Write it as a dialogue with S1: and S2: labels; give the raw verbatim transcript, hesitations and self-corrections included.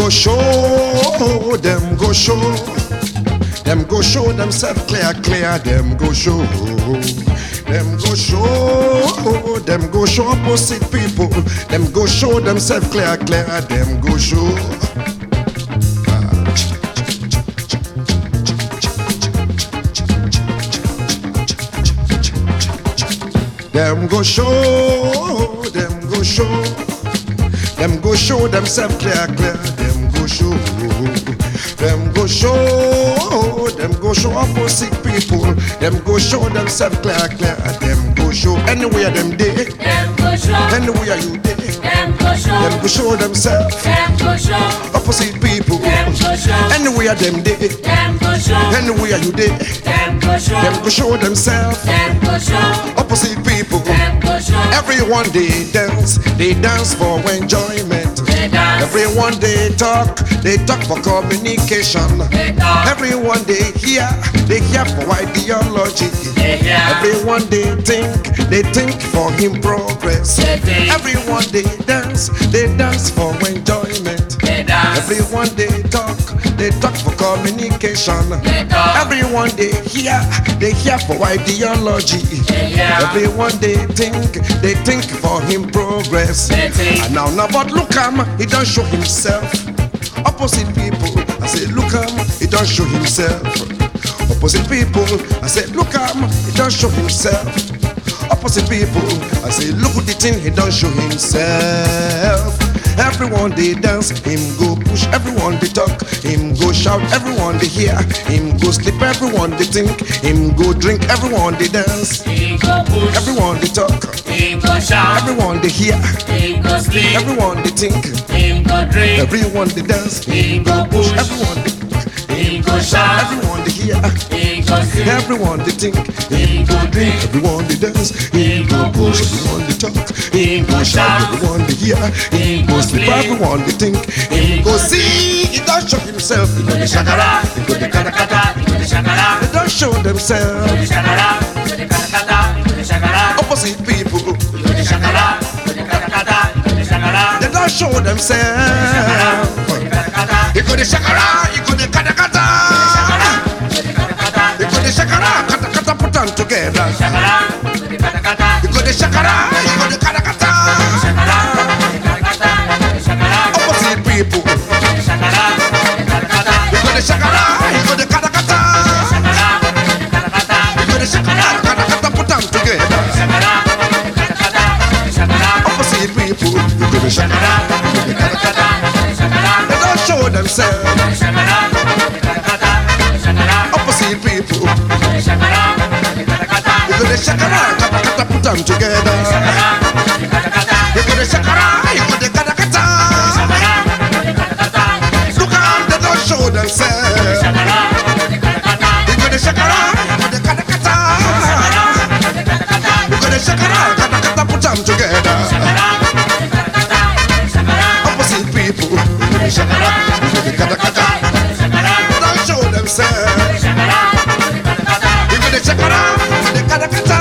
S1: go show, them go show, them go show themselves clear, clear, them go show, them go show, them go show opposite people, them go show themselves clear, clear, them go show. Them go show, them go show, them go show themselves clear, clear, them go show, them go show, them go show opposite people, them go show themselves clear, clear, them go show anywhere them day,
S2: them go show,
S1: anywhere you day,
S2: them go show,
S1: them go show themselves,
S2: them go show,
S1: opposite people,
S2: them go show,
S1: anywhere them day,
S2: them go show,
S1: anywhere you day,
S2: them go show,
S1: them go show themselves,
S2: them go show,
S1: opposite people.
S2: them go show.
S1: Everyone they dance, they dance for enjoyment.
S2: They dance.
S1: Everyone they talk, they talk for communication.
S2: They talk.
S1: Everyone they hear, they hear for ideology.
S2: They hear.
S1: Everyone they think, they think for him progress.
S2: They think.
S1: Everyone they dance, they dance for enjoyment.
S2: They dance.
S1: Everyone they talk, they talk for communication.
S2: They talk.
S1: Everyone they hear, they hear for ideology.
S2: They hear.
S1: Everyone they think, they think for him progress.
S2: They think.
S1: And now, now, but look him, he don't show himself. Opposite people, I say, look him, he don't show himself. Opposite people, I say, look him, he don't show himself. Opposite people, I say, look at the thing, he don't show himself. Everyone they dance, him go push. Everyone they talk, him go shout. Everyone they hear, him go sleep. Everyone they think, him go drink. Everyone they dance,
S2: He go push,
S1: everyone they talk,
S2: he go shout,
S1: everyone they hear,
S2: he go sleep,
S1: everyone they think,
S2: he go drink,
S1: everyone they dance,
S2: he go push,
S1: everyone they
S2: he go shout,
S1: everyone they hear,
S2: he go sleep,
S1: everyone they think,
S2: he go drink,
S1: everyone they dance,
S2: he go push,
S1: everyone they talk,
S2: he go shout,
S1: everyone they hear,
S2: he go sleep,
S1: everyone they think,
S2: he
S1: go
S2: go
S1: see, he don't show himself, he
S2: he go the shakara, he go the katakata, he go the shakara,
S1: they don't show
S2: he go
S1: themselves.
S2: the shakara, he go the katakata, he go the shakara,
S1: Opposite people,
S2: he go the shakara, he go the katakata, he go the shakara,
S1: they don't show themselves. He go the shakara, he go the kata kata. He go the shakara, kata kata put them together. He go the shakara, he go the kata kata. Opposite people. He go the shakara, he go the kata kata. He go the shakara, kata kata put them together. Opposite people. He go the shakara, he go the kata kata. They don't show themselves. Opposite people. You go the shakara, kata kata put them together. You go the shakara, you go the kata kata. Look how they don't show themselves. You go the shakara, you go the kata kata. You go the shakara, kata kata put them together. Opposite people. You go the shakara, you go the kata kata. They don't show themselves. You go the shakara, you go the kata kata.